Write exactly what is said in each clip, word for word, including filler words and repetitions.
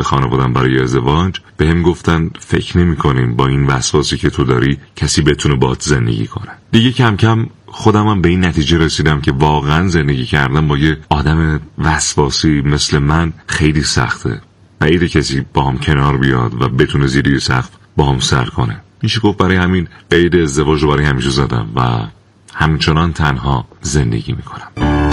خانواده‌ام برای ازدواج بهم گفتن فکر نمی‌کنیم با این وسواسی که تو داری کسی بتونه باهات زندگی کنه. دیگه کم کم خودم هم به این نتیجه رسیدم که واقعا زندگی کردن با یه آدم وسواسی مثل من خیلی سخته. بعیده کسی با هم کنار بیاد و بتونه زیر سقف با هم سر کنه. میشه گفت برای همین قید ازدواج رو برای همیشه زدم و همچنان تنها زندگی میکنم.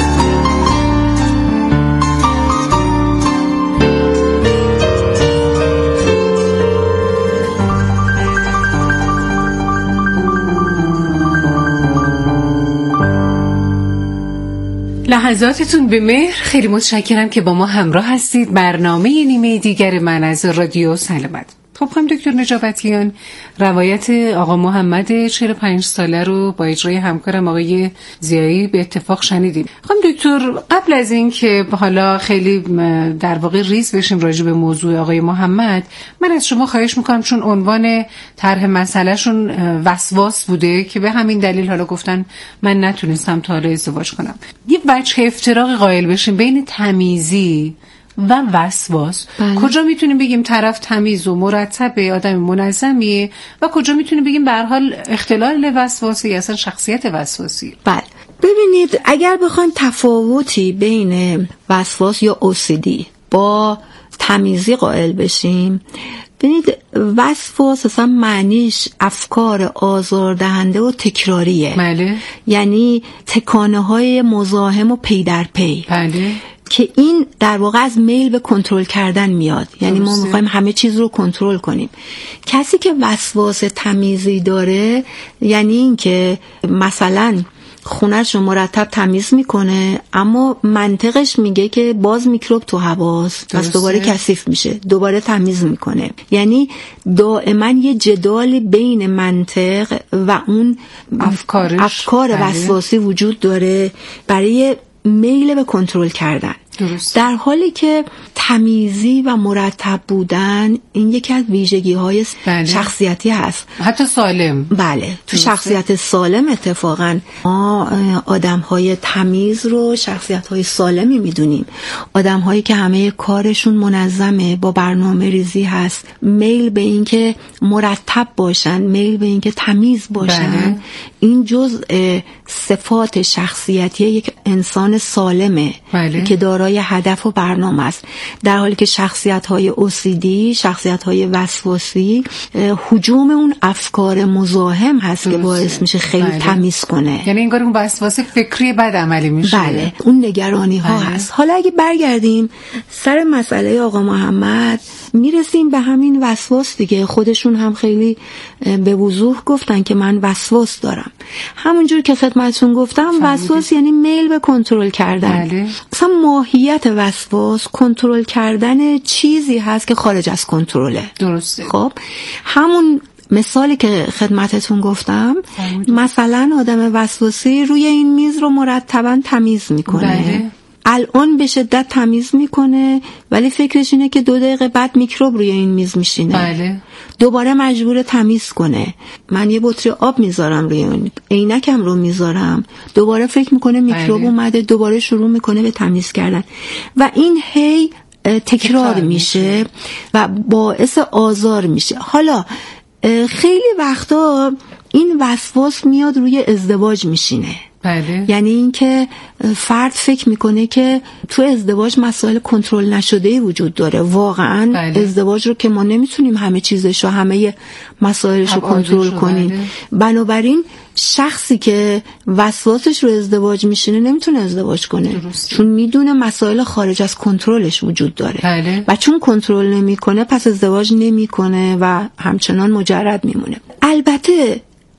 لحظاتتون به مهر. خیلی متشکرم که با ما همراه هستید. برنامه نیمه دیگر من از رادیو سلامت. خب خانم دکتر نجابتیان، روایت آقا محمد چهل و پنج ساله رو با اجرای همکارم آقای زیایی به اتفاق شنیدیم. خانم دکتر، قبل از این که حالا خیلی در واقع ریز بشیم راجع به موضوع آقای محمد، من از شما خواهش میکنم، چون عنوان طرح مسئلهشون وسواس بوده که به همین دلیل حالا گفتن من نتونستم تا حالا ازدواج کنم، یه وجه افتراق قائل بشیم بین تمیزی و وسواس. بله. کجا میتونیم بگیم طرف تمیز و مرتبه، آدم منظمیه، و کجا میتونیم بگیم به هر حال اختلال وسواسی یا اصلا شخصیت وسواسی؟ بله، ببینید اگر بخوایم تفاوتی بین وسواس یا او سی دی با تمیزی قائل بشیم، ببینید وسواس اصلا معنیش افکار آزاردهنده و تکراریه. بله. یعنی تکانه های مزاحم و پی در پی. بله. که این در واقع از میل به کنترل کردن میاد. یعنی ما میخوایم همه چیز رو کنترل کنیم. کسی که وسواس تمیزی داره یعنی این که مثلا خونه‌ش رو مرتب تمیز میکنه، اما منطقش میگه که باز میکروب تو هواست، پس دوباره کثیف میشه، دوباره تمیز میکنه. یعنی دائما یه جدال بین منطق و اون افکارش، افکار وسواسی وجود داره برای میل به کنترل کردن. درست. در حالی که تمیزی و مرتب بودن این یکی از ویژگی‌های بله. شخصیتی هست، حتی سالم. بله، تو درسته. شخصیت سالم اتفاقا ما آدم‌های تمیز رو شخصیت‌های سالمی می‌دونیم. آدم‌هایی که همه کارشون منظمه، با برنامه‌ریزی هست، میل به این که مرتب باشن، میل به این که تمیز باشن. بله. این جزء صفات شخصیتی یک انسان سالمه. بله. که دارای هدف و برنامه است. در حالی که شخصیت‌های او سی دی، شخصیت‌های وسواسی، هجوم اون افکار مزاحم هست درسته. که باعث میشه خیلی بله. تمیز کنه. یعنی انگار اون وسواسی فکری بد عملی میشه. بله، اون نگرانی ها بله. هست. حالا اگه برگردیم سر مسئله آقا محمد، میرسیم به همین وسواس دیگه. خودشون هم خیلی به وضوح گفتن که من وسواس دارم. همونجور که خدمتتون گفتم وسواس یعنی میل به کنترل کردن. بله. اصلا ماهیت وسواس کنترل کردن چیزی هست که خارج از کنترله. درسته. خب همون مثالی که خدمتتون گفتم، مثلا آدم وسواسی روی این میز رو مرتباً تمیز میکنه. بله. الان به شدت تمیز میکنه ولی فکرش اینه که دو دقیقه بعد میکروب روی این میز میشینه. بله. دوباره مجبور تمیز کنه. من یه بطری آب میذارم روی اون، عینکم رو میذارم، دوباره فکر میکنه میکروب بله. اومده، دوباره شروع میکنه به تمیز کردن و این هی تکرار میشه و باعث آزار میشه. حالا خیلی وقتا این وسواس میاد روی ازدواج میشینه. بله. یعنی این که فرد فکر میکنه که تو ازدواج مسائل کنترل نشده‌ای وجود داره. واقعا بله. ازدواج رو که ما نمیتونیم همه چیزش رو، همه مسائلش رو کنترل کنیم. بله. بنابراین شخصی که وسواسش رو ازدواج میشینه نمیتونه ازدواج کنه. درسته. چون میدونه مسائل خارج از کنترلش وجود داره. بله. و چون کنترل نمیکنه پس ازدواج نمیکنه و همچنان مجرد میمونه. البته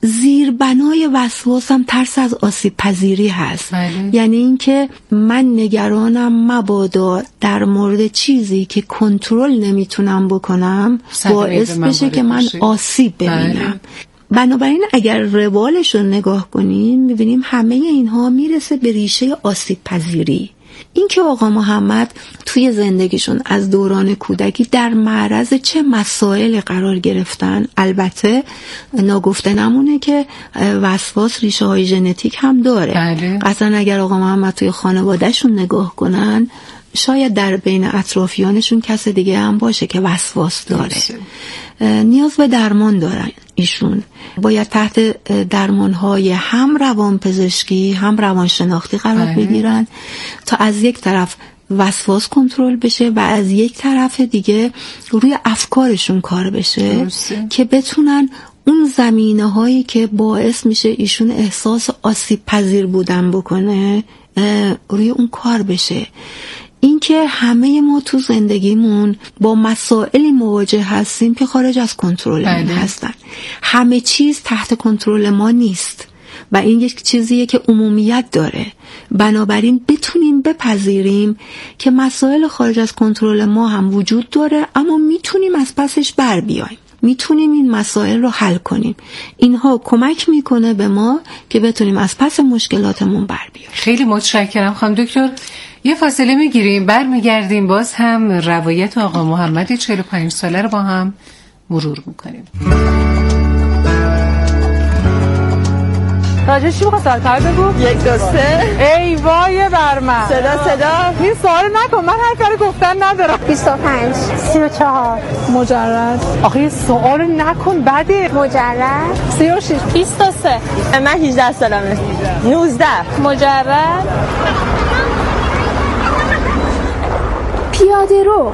زیربنای وسواس هم ترس از آسیب پذیری هست. بله. یعنی اینکه من نگرانم مبادا در مورد چیزی که کنترل نمیتونم بکنم باعث بشه که من آسیب ببینم. بله. بنابراین اگر روالش رو نگاه کنیم میبینیم همه اینها میرسه به ریشه آسیب پذیری. این که آقا محمد توی زندگیشون از دوران کودکی در معرض چه مسائل قرار گرفتن، البته ناگفته نمونه که وسواس ریشه های ژنتیک هم داره. بله. اصلا اگر آقا محمد توی خانوادهشون نگاه کنن شاید در بین اطرافیانشون کس دیگه هم باشه که وسواس داره، نیاز به درمان دارن. ایشون باید تحت درمانهای هم روانپزشکی هم روانشناختی قرار بگیرن تا از یک طرف وسواس کنترل بشه و از یک طرف دیگه روی افکارشون کار بشه درسته. که بتونن اون زمینه هایی که باعث میشه ایشون احساس آسیب پذیر بودن بکنه روی اون کار بشه. اینکه همه ما تو زندگیمون با مسائلی مواجه هستیم که خارج از کنترلمون هستن، همه چیز تحت کنترل ما نیست و این یک چیزیه که عمومیت داره. بنابراین بتونیم بپذیریم که مسائل خارج از کنترل ما هم وجود داره، اما میتونیم از پسش بر بیایم، میتونیم این مسائل رو حل کنیم. اینها کمک میکنه به ما که بتونیم از پس مشکلاتمون بر بیایم. خیلی متشکرم خانم دکتر. یه فاصله میگیریم، برمیگردیم، باز هم روایت آقا محمد چهل و پنج ساله رو با هم مرور میکنیم. راجع چی بخواه سالتر بگو؟ یک دو سه ای وای بر من. صدا صدا این سوال نکن، من هر کاری گفتن ندارم. بیست و پنج سی و چهار مجرد. آخه یه سوال نکن بده. مجرد سی و شش بیست و سه من هجده سالمه. نوزده مجرد. پیاده رو.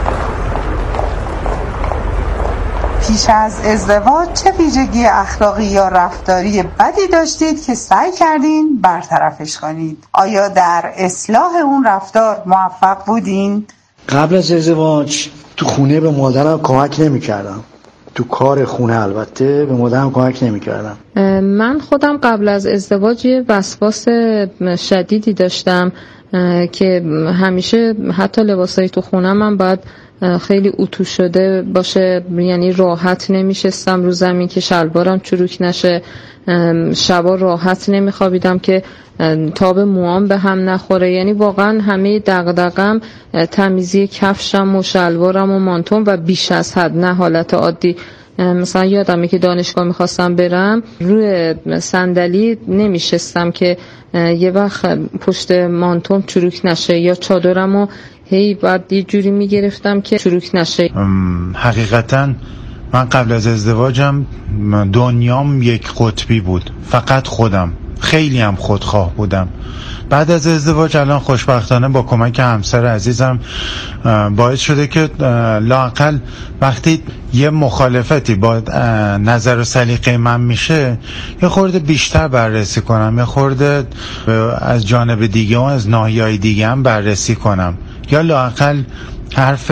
پیش از ازدواج چه ویژگی اخلاقی یا رفتاری بدی داشتید که سعی کردین برطرفش کنید؟ آیا در اصلاح اون رفتار موفق بودین؟ قبل از ازدواج تو خونه به مادرم کمک نمی کردم، تو کار خونه البته به مادرم کمک نمی کردم. من خودم قبل از ازدواج یه وسواس شدیدی داشتم که همیشه حتی لباسایی تو خونه من باید خیلی اتو شده باشه، یعنی راحت نمیشستم رو زمین که شلوارم چروک نشه، شبا راحت نمیخوابیدم که تاب موام به هم نخوره. یعنی واقعا همه دغدغه‌ام تمیزی کفشم و شلوارم و مانتوم و بیش از حد، نه حالت عادی. مثلا یادمه که دانشگاه میخواستم برم، روی صندلی نمیشستم که یه وقت پشت مانتوم چروک نشه، یا چادرمو هی بعد یه جوری میگرفتم که چروک نشه. حقیقتا من قبل از ازدواجم دنیام یک قطبی بود، فقط خودم، خیلی هم خودخواه بودم. بعد از ازدواج الان خوشبختانه با کمک همسر عزیزم باعث شده که لااقل وقتی یه مخالفتی با نظر و سلیقه من میشه یه خورده بیشتر بررسی کنم، یه خورده از جانب دیگه و از ناحیه‌های دیگه هم بررسی کنم، یا لااقل حرف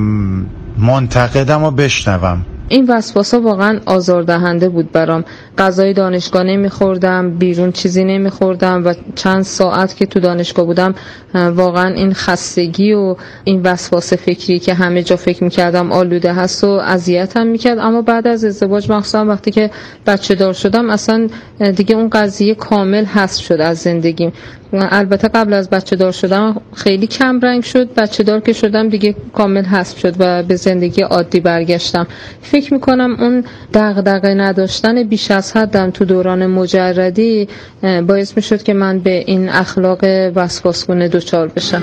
منتقدم رو بشنوم. این وسواسا واقعا آزاردهنده بود برام. غذای دانشگاه نمیخوردم، بیرون چیزی نمیخوردم و چند ساعت که تو دانشگاه بودم واقعا این خستگی و این وسواس فکری که همه جا فکر میکردم آلوده هست و اذیتم میکرد. اما بعد از ازدواج، مخصوصا وقتی که بچه دار شدم، اصلا دیگه اون قضیه کامل حذف شد از زندگیم. البته قبل از بچه دار شدم خیلی کم رنگ شد، بچه دار که شدم دیگه کامل حذف شد و به زندگی عادی برگشتم. فکر میکنم اون دغدغه نداشتن بیش از حدم تو دوران مجردی باعث میشد که من به این اخلاق وسواسگونه دچار بشم.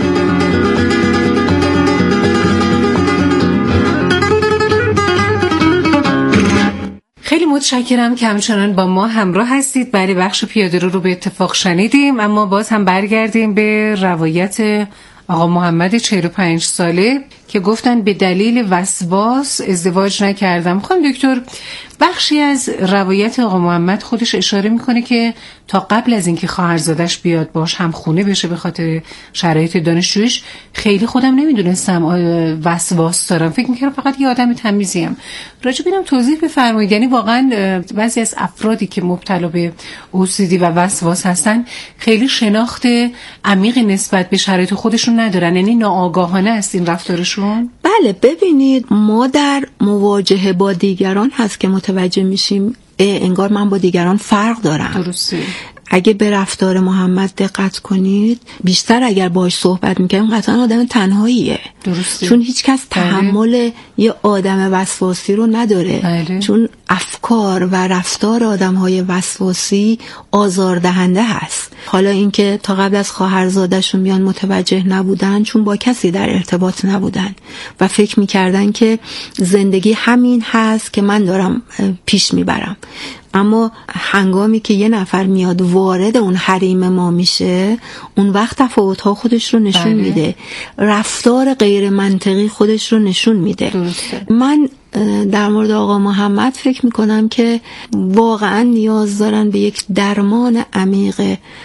خیلی متشکرم که همچنان با ما همراه هستید. بله، بخش پیاده رو رو به اتفاق شنیدیم، اما باز هم برگردیم به روایت آقا محمد چهل و پنج ساله که گفتن به دلیل وسواس ازدواج نکردم. خانم دکتر، بخشی از روایت آقا محمد خودش اشاره میکنه که تا قبل از اینکه خواهرزادش بیاد باش هم خونه بشه به خاطر شرایط دانشجویش، خیلی خودم نمیدونستم وسواس دارم، فکر میکردم فقط یه آدم تمیزیم. راجع بینم توضیح بفرمایید. یعنی واقعا بعضی از افرادی که مبتلا به او سی دی و وسواس هستن خیلی شناخت عمیقی نسبت به شرایط خودشون ندارن، یعنی ناآگاهانه است این رفتارشون؟ بله، ببینید ما در مواجهه با دیگران هست که متوجه میشیم انگار من با دیگران فرق دارم. درسته. اگه به رفتار محمد دقت کنید، بیشتر اگر باهاش صحبت میکنیم قطعا آدم تنهاییه. درسته. چون هیچ کس تحمل یه آدم وسواسی رو نداره. بله. چون افکار افکار و رفتار آدم‌های وسواسی آزاردهنده هست. حالا اینکه تا قبل از خواهرزاده‌شون میان متوجه نبودن چون با کسی در ارتباط نبودن و فکر می‌کردن که زندگی همین هست که من دارم پیش میبرم، اما هنگامی که یه نفر میاد وارد اون حریم ما میشه، اون وقت تفاوت‌ها خودش رو نشون بله. میده، رفتار غیر منطقی خودش رو نشون میده. درسته. من در مورد آقا محمد فکر میکنم که واقعا نیاز دارن به یک درمان عمیق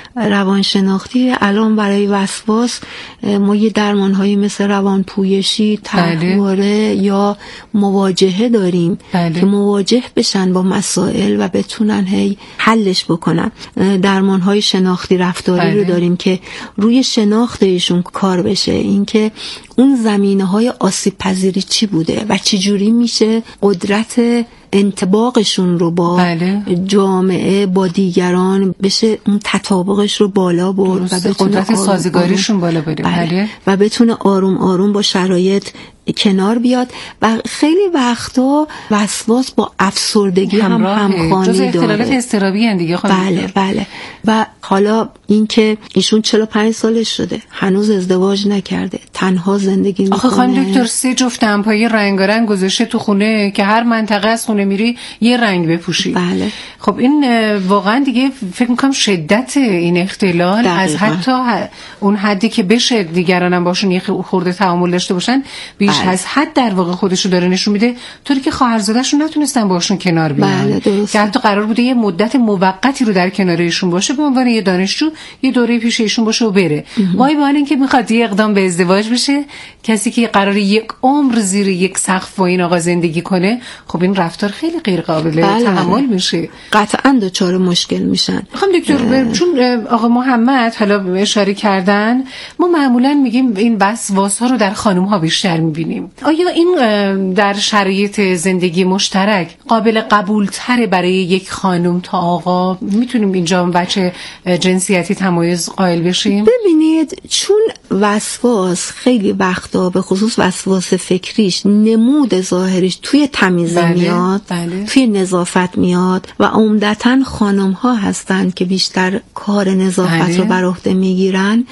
روانشناختی. الان برای وسواس ما یه درمان‌هایی مثل روانپویشی، طرحواره یا مواجهه داریم بله. که مواجه بشن با مسائل و بتونن هی حلش بکنن. درمان‌های شناختی رفتاری بله. رو داریم که روی شناخت ایشون کار بشه، اینکه اون زمینه‌های آسیب پذیری چی بوده و چی جوری میشه قدرت انطباقشون رو با بله. جامعه، با دیگران بشه اون تطابقش رو بالا برد و بتونه قدرت سازگاریشون بالا بره بله. بله. و بتونه آروم آروم با شرایط کنار بیاد. و خیلی وقتا وسواس با افسردگی هم همخوانی داره. جز اختلالات اضطرابی ان دیگه. بله بله. و حالا اینکه ایشون چهل و پنج سالش شده، هنوز ازدواج نکرده، تنها زندگی میکنه. آخه خانم دکتر سه جفت دمپایی رنگارنگ گذاشته تو خونه که هر منطقه از خونه میری یه رنگ بپوشی. بله. خب این واقعا دیگه فکر میکنم شدت این اختلال دقیقا. از حتی اون حدی که بشه دیگرانم باشون یه خورده تعامل داشته باشن بیش بله. از حد در واقع خودشو داره نشون میده، طوری که خواهرزاده‌شون نتونستن باشون کنار بیان. بله درست. که حتی قرار بوده یه مدت موقتی رو در کنار ایشون باشه به عنوان یه دانشجو، یه دوره پیش ایشون باشه و بره. وای به حال اینکه میخواد یه اقدام به ازدواج بشه، کسی که قرار یک عمر زیر یک سقف با این آقا زندگی کنه، خب این رفتار خیلی غیر قابل بله تحمل میشه. قطعاً دچار مشکل میشن. خانم دکتر چون آقا محمد حالا اشاره کردن، ما معمولا میگیم این وسواس ها رو در خانم ها بیشتر میبینیم. آیا این در شرایط زندگی مشترک قابل قبول تره برای یک خانم تا آقا؟ میتونیم اینجا بچه جنسیتی تمایز قائل بشیم؟ ببینید، چون وسواس خیلی وقتا به خصوص وسواس فکریش نمود ظاهریش توی تمیزی بله، میاد بله. توی نظافت میاد و عمدتاً خانم ها هستن که بیشتر کار نظافت بله. رو بر عهده میگیرن.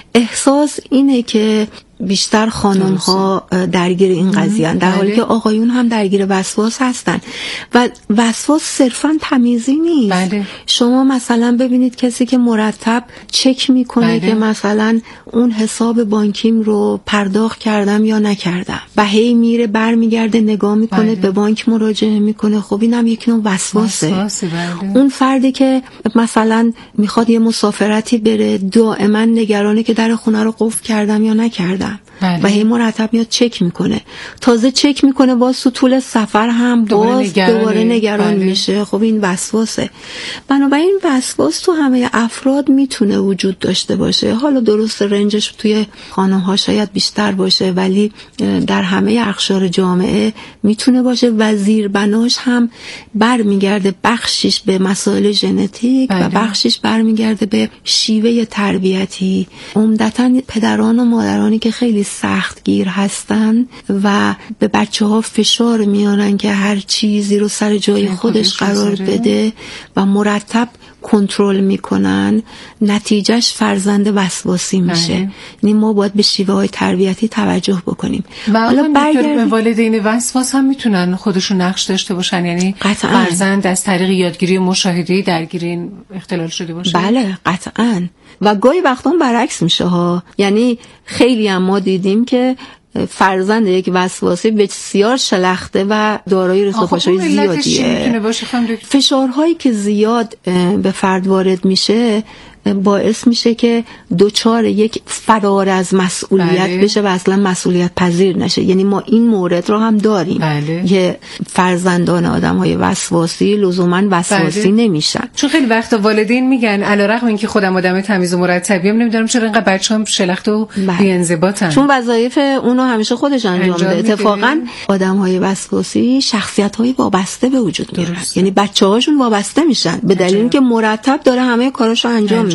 احساس اینه که بیشتر خانم ها درگیر این قضیه هستند، در حالی که آقایون هم درگیر وسواس هستن. و وسواس صرفاً تمیزی نیست. بله. شما مثلا ببینید کسی که مرتب چک میکنه بله. که مثلا اون حساب بانکیم رو پرداخت کردم یا نکردم و هی میره برمیگرده نگاه میکنه بله. به بانک مراجعه میکنه، خب اینم یک نوع وسواسه. وسواسه بله. اون فردی که مثلا میخواد یه مسافرتی بره، دائما نگرانه که در خونه رو قفل کردم یا نکردم بله. و هی مرتب میاد چک میکنه، تازه چک میکنه باز تو طول سفر هم باز دوباره نگران بله. میشه. خب این وسواسه. بنابراین وسواس تو همه افراد میتونه وجود داشته باشه. حالا درست رنجش توی خانم ها شاید بیشتر باشه، ولی در همه اقشار جامعه میتونه باشه و زیربناش هم برمیگرده بخشش به مسائل ژنتیک بله. و بخشش برمیگرده به شیوه تربیتی. عمدتاً پدران و مادرانی که خیلی سختگیر هستن و به بچه ها فشار میارن که هر چیزی رو سر جای خودش قرار بده و مرتب کنترل میکنن، نتیجهش فرزند وسواسی میشه. یعنی ما باید به شیوه های تربیتی توجه بکنیم. و حالا برگردیم والدین وسواس هم میتونن خودشون نقش داشته باشن، یعنی قطعاً. فرزند از طریق یادگیری و مشاهده درگیر این اختلال شده باشه. بله قطعاً. و گاهی وقتا برعکس میشه ها. یعنی خیلی هم ما دیدیم که فرزند یک وسواسی بسیار شلخته و دارای رسوب پاشای زیادیه. فشارهایی که زیاد به فرد وارد میشه باعث میشه که دوچار یک فرار از مسئولیت بله. بشه و اصلا مسئولیت پذیر نشه. یعنی ما این مورد رو هم داریم بله. یه فرزندان آدم های وسواسی لزوما وسواسی بله. نمیشن. چون خیلی وقت والدین میگن علیرغم اینکه خودم آدم تمیز و مرتبیم، نمیدونم چرا اینقدر بچه‌ام شلخته و بله. بی‌انضباطن، چون وظایف اونو همیشه خودش انجام میده. اتفاقا آدم های وسواسی شخصیت های وابسته به وجود میارن، یعنی بچه‌هاشون وابسته میشن به دلیل اینکه مرتب داره همه کاراشو انجام, انجام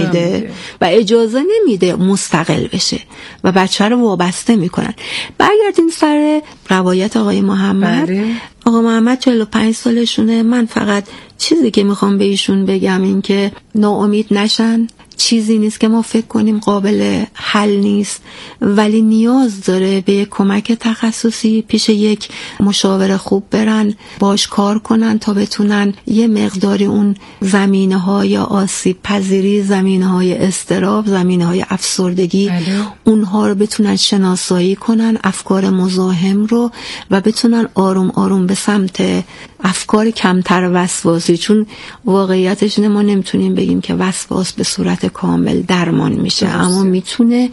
میده و اجازه نمیده مستقل بشه و بچه رو وابسته میکنن. برگردیم سر روایت آقای محمد. بله. آقا محمد چهل و پنج سالشونه. من فقط چیزی که میخوام به ایشون بگم این که ناامید نشن. چیزی نیست که ما فکر کنیم قابل حل نیست، ولی نیاز داره به کمک تخصصی پیش یک مشاور خوب برن، باش کار کنن تا بتونن یه مقداری اون زمینه های آسیب پذیری، زمینه های اضطراب، زمینه های افسردگی، بله. اونها رو بتونن شناسایی کنن، افکار مزاحم رو، و بتونن آروم آروم به سمت افکار کمتر وسواسی، چون واقعیتش اینه ما نمیتونیم بگیم که وسواس به صورت کامل درمان میشه، درسته. اما میتونه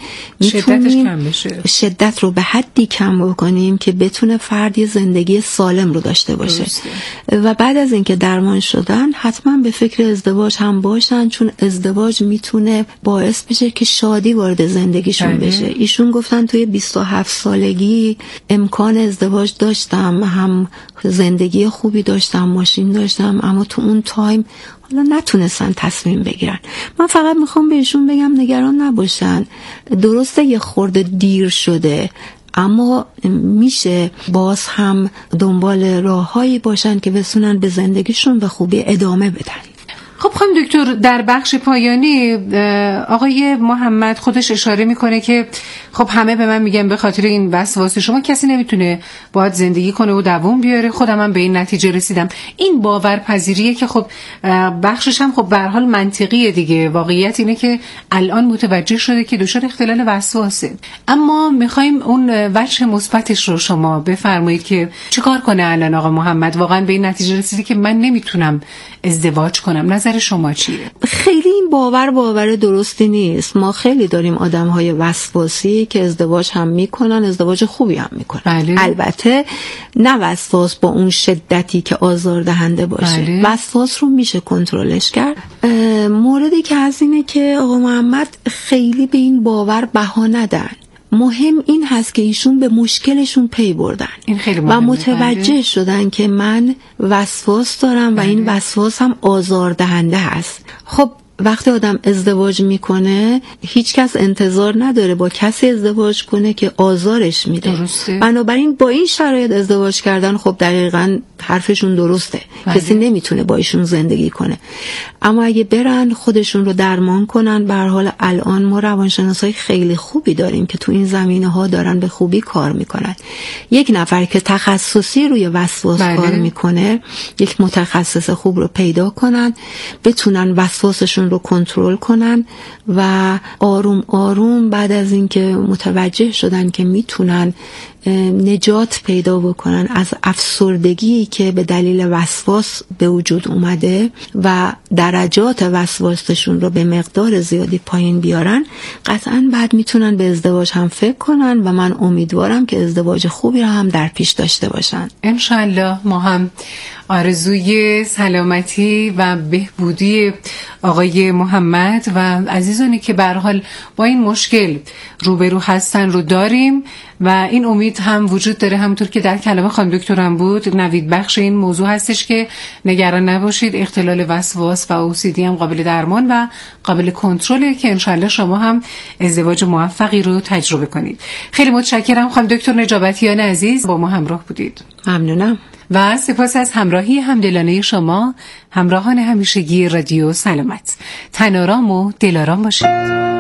میتونیم شدت رو به حدی کم بکنیم که بتونه فردی زندگی سالم رو داشته باشه، درسته. و بعد از اینکه درمان شدن حتما به فکر ازدواج هم باشن، چون ازدواج میتونه باعث بشه که شادی وارد زندگیشون بله. بشه. ایشون گفتن توی بیست و هفت سالگی امکان ازدواج داشتم، هم زندگی خوبی داشتم، ماشین داشتم، اما تو اون تایم حالا نتونستن تصمیم بگیرن. من فقط میخوام بهشون بگم نگران نباشن، درسته یه خورده دیر شده، اما میشه باز هم دنبال راههایی باشن که بتونن به زندگیشون به خوبی ادامه بدن. خب خانم دکتر، در بخش پایانی آقای محمد خودش اشاره میکنه که خب همه به من میگن به خاطر این وسواس شما کسی نمیتونه باهات زندگی کنه و دوام بیاره، خودم هم به این نتیجه رسیدم. این باورپذیریه که خب بخشش هم خب به هر حال منطقیه دیگه. واقعیت اینه که الان متوجه شده که دچار اختلال وسواسه، اما میخوایم اون وجه مثبتش رو شما بفرمایید که چیکار کنه الان آقا محمد. واقعا به این نتیجه رسیدی که من نمیتونم ازدواج کنم. نظر شما چیه؟ خیلی این باور باور درستی نیست. ما خیلی داریم آدم‌های وسواسی که ازدواج هم میکنن، ازدواج خوبی هم میکنن. بله. البته نه وسواس با اون شدتی که آزاردهنده باشه. بله. وسواس رو میشه کنترلش کرد. موردی که هست اینه که آقا محمد خیلی به این باور بها ندن. مهم این هست که ایشون به مشکلشون پی بردن، این خیلی و متوجه بله. شدن که من وسواس دارم بله. و این وسواس هم آزاردهنده هست. خب وقتی آدم ازدواج میکنه هیچ کس انتظار نداره با کسی ازدواج کنه که آزارش میده، درسته. بنابراین با این شرایط ازدواج کردن خب دقیقاً حرفشون درسته، بله. کسی نمیتونه با ایشون زندگی کنه. اما اگه برن خودشون رو درمان کنن، به هر حال الان ما روانشناسای خیلی خوبی داریم که تو این زمینه‌ها دارن به خوبی کار میکنن. یک نفر که تخصصی روی وسواس بله. کار میکنه، یک متخصص خوب رو پیدا کنن، بتونن وسواسشون رو کنترل کنن و آروم آروم بعد از اینکه متوجه شدن که میتونن نجات پیدا بکنن از افسردگی که به دلیل وسواس به وجود اومده و درجات وسواسشون رو به مقدار زیادی پایین بیارن، قطعاً بعد میتونن به ازدواج هم فکر کنن و من امیدوارم که ازدواج خوبی رو هم در پیش داشته باشن. انشالله. ما هم آرزوی سلامتی و بهبودی آقای محمد و عزیزانی که به هر حال با این مشکل روبرو هستن رو داریم و این امید هم وجود داره. همونطور که در کلام خانم دکترم بود، نوید بخش این موضوع هستش که نگران نباشید، اختلال وسواس و او سی دی هم قابل درمان و قابل کنترله که انشالله شما هم ازدواج موفقی رو تجربه کنید. خیلی متشکرم خانم دکتر نجابتیان عزیز، با ما همراه بودید. ممنونم و سپاس از همراهی همدلانه شما، همراهان همیشگی رادیو سلامت. تن‌آرام و دل‌آرام باشید.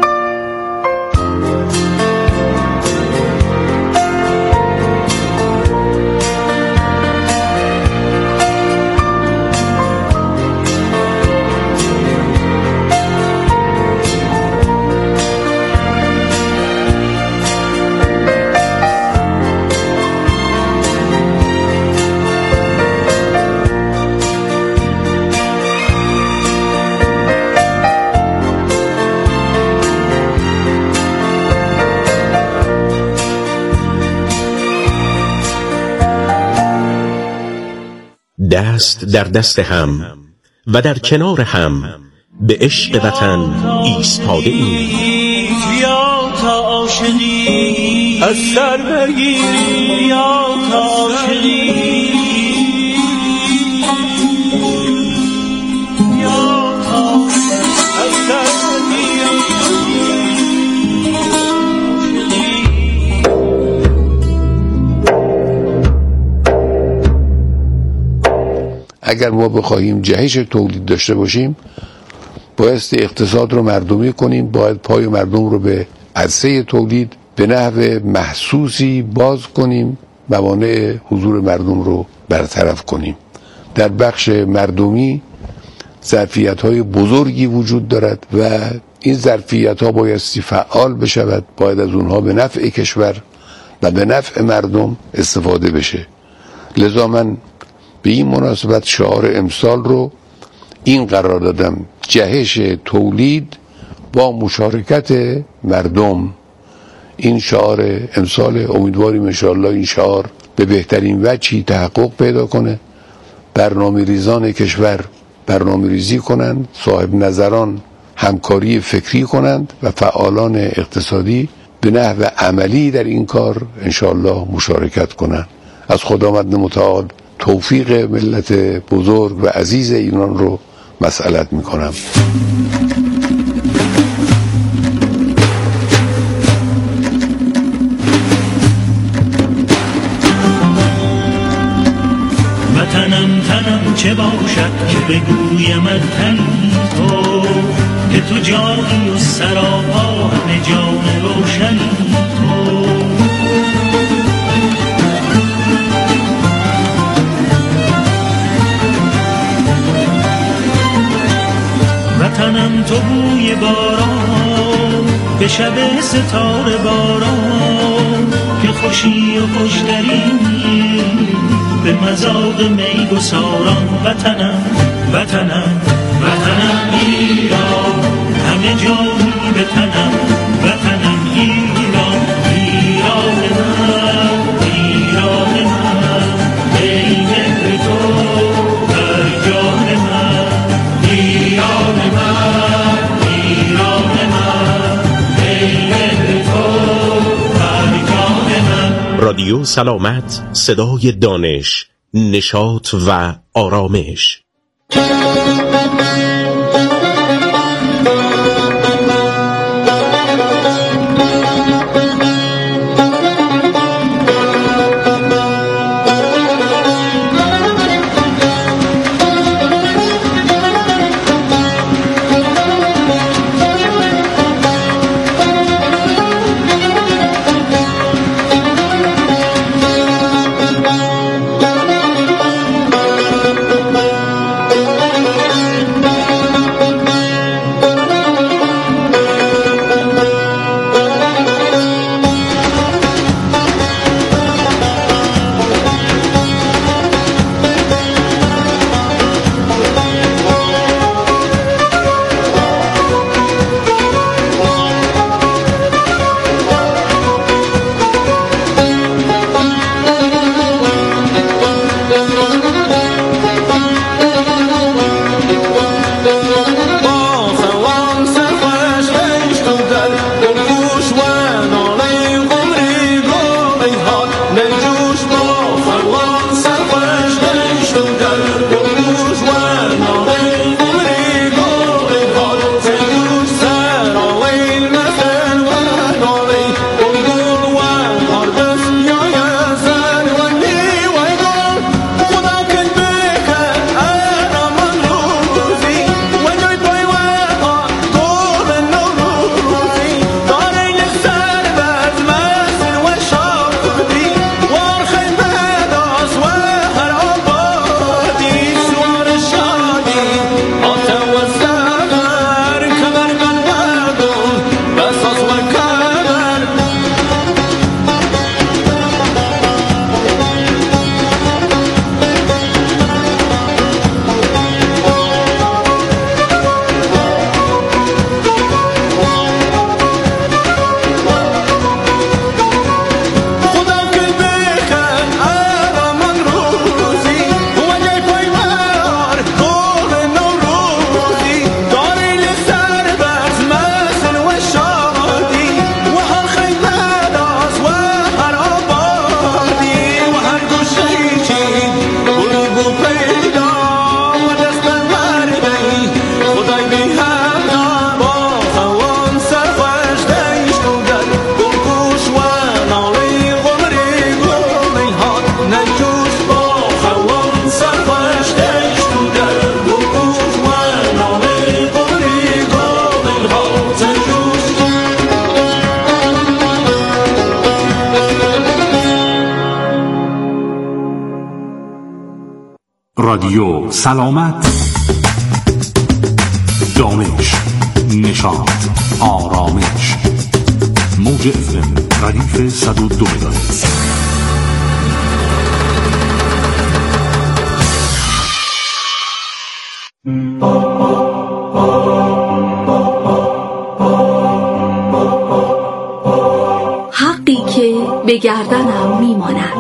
دست در دست هم و در کنار هم به عشق وطن ایستاده ایم. یا تا عاشقی از سر بگیری، یا تا عاشقی یا تا از سر بگیری. اگر ما بخواهیم جهش تولید داشته باشیم بایستی اقتصاد رو مردمی کنیم، باید پای مردم رو به عرصه تولید به نحو محسوسی باز کنیم، موانع حضور مردم رو برطرف کنیم. در بخش مردمی ظرفیت‌های بزرگی وجود دارد و این ظرفیت‌ها بایستی فعال بشود، باید از اونها به نفع کشور و به نفع مردم استفاده بشه. لذا من به این مناسبت شعار امسال رو این قرار دادم: جهش تولید با مشارکت مردم. این شعار امسال، امیدواریم انشاءالله این شعار به بهترین وجهی تحقق پیدا کنه، برنامه ریزان کشور برنامه ریزی کنند، صاحب نظران همکاری فکری کنند و فعالان اقتصادی به نحو عملی در این کار انشاءالله مشارکت کنند. از خداوند متعال توفیق ملت بزرگ و عزیز ایران رو مسئلت می کنم. وطنم تنم چه باشد که بگویم تنی تو، که تو جانی و سراپا همه جان روشنی تو. وطنم تو بوی باران به شب ستاره باران، که خوشی و خوشترینی به مذاق می گساران. وطنم وطنم وطنم ایران، همه جانی به تنم. وطنم ایران، ایران من، ایران من، ای مهر تو در جان من. ایران من، ایران من، ای مهر تو در جان من. رادیو سلامت، صدای دانش، نشاط و آرامش. رادیو سلامت، دانش، نشاط، آرامش. موج اف ام ردیف صد و دو مگاهرتز. حقی که به گردنم میماند.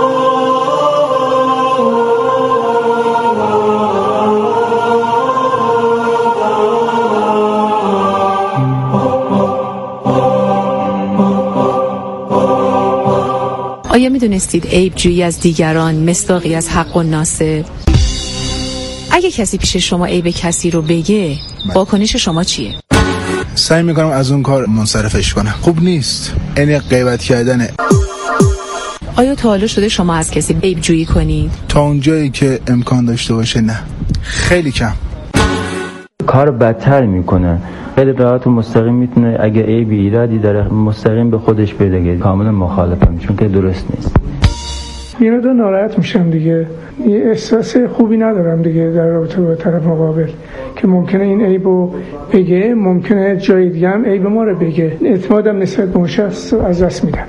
آیا می دونستید عیب جویی از دیگران مصداقی از حق الناسه؟ اگه کسی پیش شما عیب کسی رو بگه، واکنش شما چیه؟ سعی میکنم از اون کار منصرفش کنم. خوب نیست، این غیبت کردنه. آیا تا حالا شده شما از کسی عیب جویی کنید؟ تا اونجایی که امکان داشته باشه نه، خیلی کم. کار بدتر میکنه. خیلی راحت و مستقیم میتونه اگه عیبی ایرادی داره مستقیم به خودش بگه. کاملا مخالفم، چون که درست نیست. یه مقدار ناراحت میشم دیگه. یه احساس خوبی ندارم دیگه در رابطه با طرف مقابل که ممکنه این عیبو بگه، ممکنه جای دیگه هم عیب ما رو بگه. اعتمادم نسبت به اون شخص از دست میدم.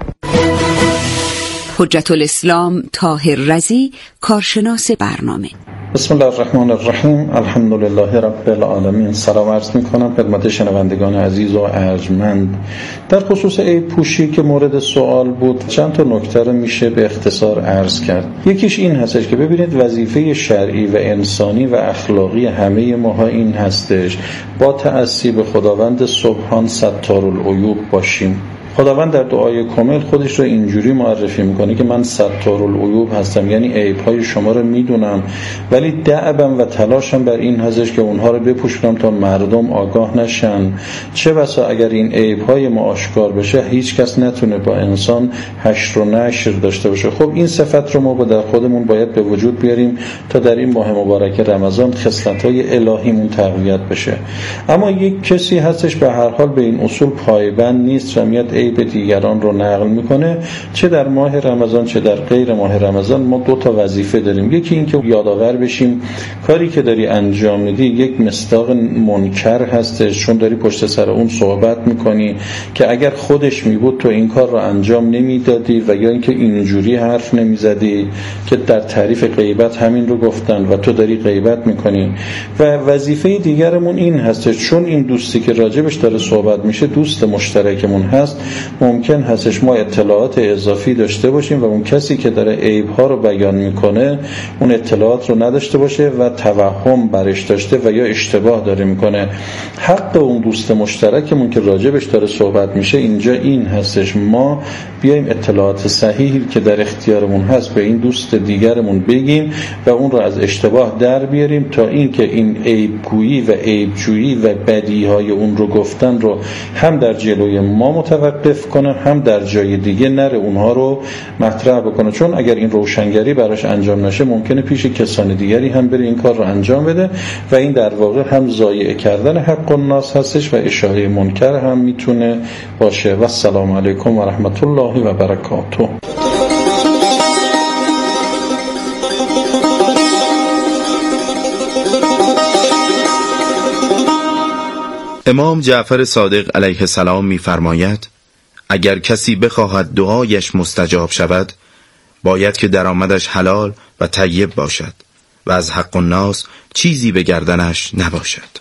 حجت الاسلام طاهر رضی، کارشناس برنامه. بسم الله الرحمن الرحیم. الحمدلله رب العالمین. سلام عرض می کنم خدمت شنوندگان عزیز و ارجمند. در خصوص عیب پوشی که مورد سوال بود، چند تا نکته رو میشه به اختصار عرض کرد. یکیش این هستش که ببینید وظیفه شرعی و انسانی و اخلاقی همه ماها این هستش با تأسی به خداوند سبحان ستارالعیوب باشیم. خداوند در دعای کامل خودش رو اینجوری معرفی میکنه که من ستارالعیوب هستم، یعنی عیب‌های شما رو میدونم ولی دعبم و تلاشم بر این هستش که اونها رو بپوشونم تا مردم آگاه نشن. چه بسا اگر این عیب‌های ما آشکار بشه هیچ کس نتونه با انسان حشر و نشر داشته باشه. خب این صفت رو ما با در خودمون باید به وجود بیاریم تا در این ماه مبارک رمضان خصلت‌های الهیمون تقویت بشه. اما یک کسی هستش به هر حال به این اصول پایبند نیست و میاد به دیگران رو نقل میکنه. چه در ماه رمضان چه در غیر ماه رمضان ما دو تا وظیفه داریم. یکی این که یادآور بشیم کاری که داری انجام میدی یک مصداق منکر هستش، چون داری پشت سر اون صحبت میکنی که اگر خودش میبود تو این کار رو انجام نمیدادی، و یا اینکه اینجوری حرف نمیزدی که در تعریف غیبت همین رو گفتن و تو داری غیبت میکنی. و وظیفه دیگرمون این هستش، چون این دوستی که راجبش داره صحبت میشه دوست مشترکمون هست، ممکن هستش ما اطلاعات اضافی داشته باشیم و اون کسی که داره عیب‌ها رو بیان میکنه اون اطلاعات رو نداشته باشه و توهم برش داشته و یا اشتباه داره میکنه. حق اون دوست مشترکمون که راجبش داره صحبت میشه اینجا این هستش ما بیایم اطلاعات صحیحی که در اختیارمون هست به این دوست دیگرمون بگیم و اون رو از اشتباه در بیاریم تا اینکه این عیبگویی و عیبجویی و بدیهای اون رو گفتن رو هم در جلوی ما متوقف کنه هم در جای دیگه نره اونها رو مطرح بکنه. چون اگر این روشنگری براش انجام نشه ممکنه پیش کسان دیگری هم بره این کار رو انجام بده و این در واقع هم ضایع کردن حق الناس هستش و اشاعه منکر هم میتونه باشه. و السلام علیکم و رحمت الله و برکاته. امام جعفر صادق علیه السلام می‌فرماید اگر کسی بخواهد دعایش مستجاب شود باید که درآمدش حلال و طیب باشد و از حق الناس چیزی به گردنش نباشد.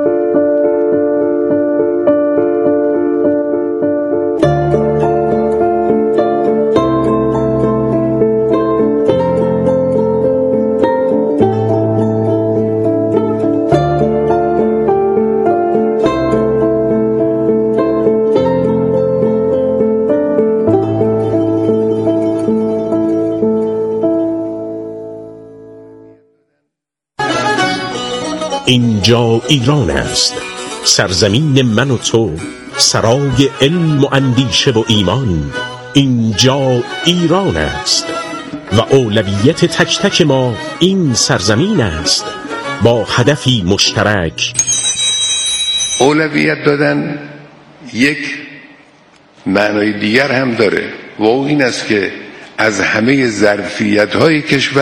اینجا ایران است، سرزمین من و تو، سرای علم و اندیشه و ایمان. اینجا ایران است و اولویت تک تک ما این سرزمین است با هدفی مشترک. اولویت دادن یک معنای دیگر هم داره و این است که از همه ظرفیت های کشور